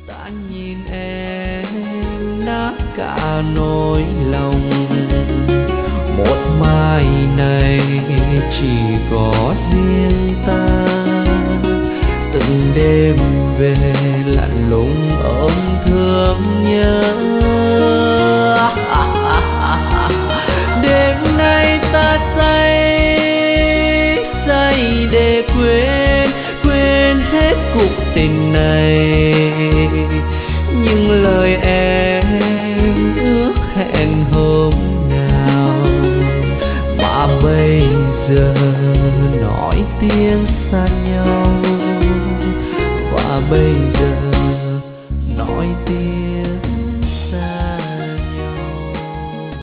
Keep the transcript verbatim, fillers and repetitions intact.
ta nhìn em nát cả nỗi lòng, một mai này chỉ có riêng ta, từng đêm về lạnh lùng ôm thương nhớ. Đêm nay ta say say để quên quên hết cuộc tình này, nhưng lời em ước hẹn hôm nào mà bây giờ nói tiếng xa nhau, và bây giờ